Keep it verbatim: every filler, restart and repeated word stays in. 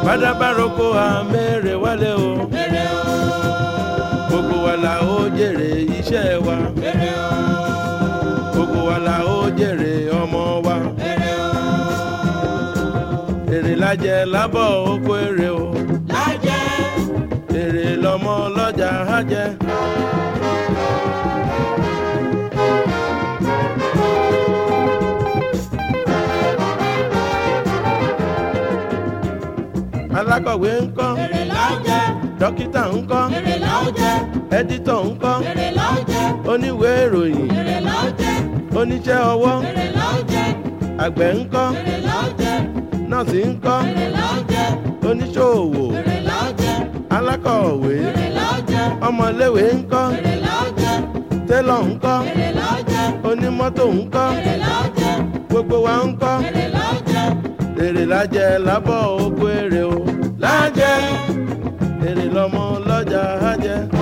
bàdàbàròkọ àmẹ́rẹ̀ wálé o. èrè o. gbogbo wa la ó jèrè iṣẹ́ wa. èrè o. gbogbo wa la ó jèrè ọmọ wa. èrè o. èrè lájẹ lábọ̀ oko èrè o. lájẹ. èrè lọmọ lọ́jà á jẹ. alákọ̀wé ńkọ́. èrè la ó jẹ. dókítà ńkọ́. èrè la ó jẹ. ẹdítọ̀ ńkọ́. èrè la ó jẹ. oníwèé ìròyìn. èrè la ó jẹ. oníṣẹ́ ọwọ́. èrè la ó jẹ. àgbẹ̀ ńkọ́. èrè la ó jẹ. nọ́ọ̀sì ńkọ́. èrè la ó jẹ. oníṣòwò. èrè la ó jẹ. alákọ̀wé. èrè la ó jẹ. ọmọléwé ńkọ́. èrè la ó jẹ. télọ̀ ńkọ́. èrè la ó jẹ. onímọ́tò ńkọ́. èrè la ó jẹ. gbogbo wa ńkọ́. èrè la ó jẹ. èrè lájẹ lábọ̀ oko èrè o. lájẹ èrè lọmọ lọ́jà á jẹ.